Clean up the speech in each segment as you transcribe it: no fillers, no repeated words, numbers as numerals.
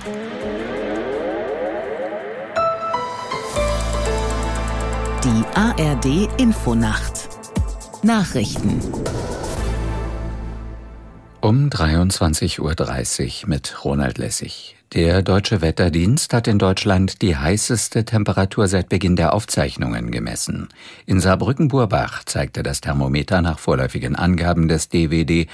Die ARD-Infonacht Nachrichten um 23:30 Uhr mit Ronald Lessig. Der Deutsche Wetterdienst hat in Deutschland die heißeste Temperatur seit Beginn der Aufzeichnungen gemessen. In Saarbrücken-Burbach zeigte das Thermometer nach vorläufigen Angaben des DWD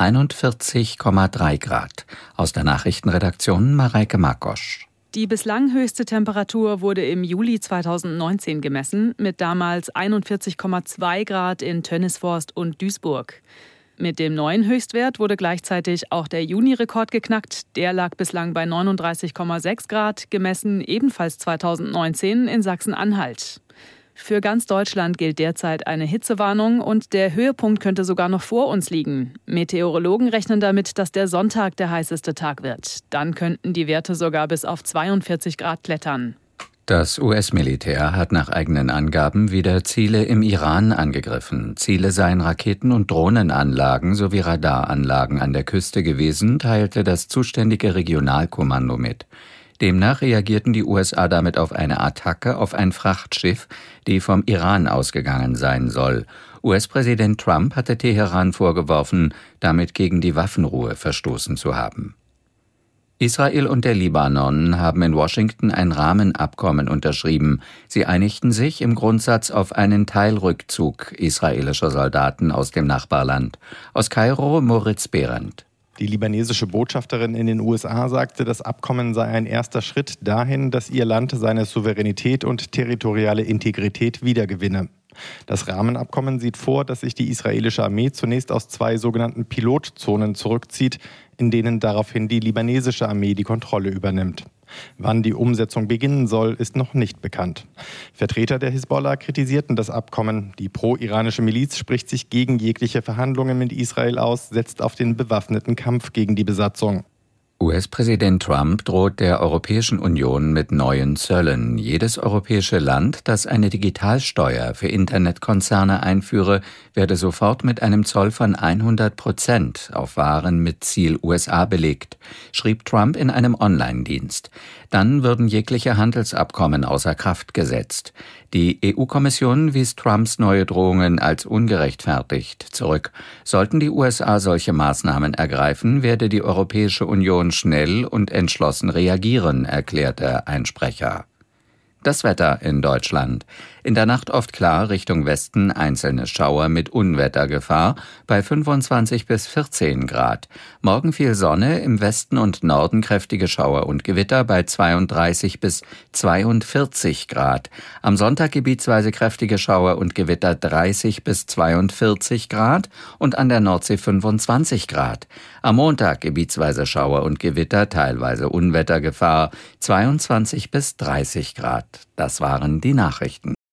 41,3 Grad. Aus der Nachrichtenredaktion Mareike Markosch. Die bislang höchste Temperatur wurde im Juli 2019 gemessen, mit damals 41,2 Grad in Tönnisvorst und Duisburg. Mit dem neuen Höchstwert wurde gleichzeitig auch der Juni-Rekord geknackt. Der lag bislang bei 39,6 Grad, gemessen ebenfalls 2019 in Sachsen-Anhalt. Für ganz Deutschland gilt derzeit eine Hitzewarnung und der Höhepunkt könnte sogar noch vor uns liegen. Meteorologen rechnen damit, dass der Sonntag der heißeste Tag wird. Dann könnten die Werte sogar bis auf 42 Grad klettern. Das US-Militär hat nach eigenen Angaben wieder Ziele im Iran angegriffen. Ziele seien Raketen- und Drohnenanlagen sowie Radaranlagen an der Küste gewesen, teilte das zuständige Regionalkommando mit. Demnach reagierten die USA damit auf eine Attacke auf ein Frachtschiff, die vom Iran ausgegangen sein soll. US-Präsident Trump hatte Teheran vorgeworfen, damit gegen die Waffenruhe verstoßen zu haben. Israel und der Libanon haben in Washington ein Rahmenabkommen unterschrieben. Sie einigten sich im Grundsatz auf einen Teilrückzug israelischer Soldaten aus dem Nachbarland. Aus Kairo Moritz Behrendt. Die libanesische Botschafterin in den USA sagte, das Abkommen sei ein erster Schritt dahin, dass ihr Land seine Souveränität und territoriale Integrität wiedergewinne. Das Rahmenabkommen sieht vor, dass sich die israelische Armee zunächst aus 2 sogenannten Pilotzonen zurückzieht, in denen daraufhin die libanesische Armee die Kontrolle übernimmt. Wann die Umsetzung beginnen soll, ist noch nicht bekannt. Vertreter der Hisbollah kritisierten das Abkommen. Die pro-iranische Miliz spricht sich gegen jegliche Verhandlungen mit Israel aus, setzt auf den bewaffneten Kampf gegen die Besatzung. US-Präsident Trump droht der Europäischen Union mit neuen Zöllen. Jedes europäische Land, das eine Digitalsteuer für Internetkonzerne einführe, werde sofort mit einem Zoll von 100% auf Waren mit Ziel USA belegt, schrieb Trump in einem Online-Dienst. Dann würden jegliche Handelsabkommen außer Kraft gesetzt. Die EU-Kommission wies Trumps neue Drohungen als ungerechtfertigt zurück. Sollten die USA solche Maßnahmen ergreifen, werde die Europäische Union schnell und entschlossen reagieren, erklärte ein Sprecher. Das Wetter in Deutschland. In der Nacht oft klar, Richtung Westen einzelne Schauer mit Unwettergefahr bei 25 bis 14 Grad. Morgen viel Sonne, im Westen und Norden kräftige Schauer und Gewitter bei 32 bis 42 Grad. Am Sonntag gebietsweise kräftige Schauer und Gewitter 30 bis 42 Grad und an der Nordsee 25 Grad. Am Montag gebietsweise Schauer und Gewitter, teilweise Unwettergefahr 22 bis 30 Grad. Das waren die Nachrichten.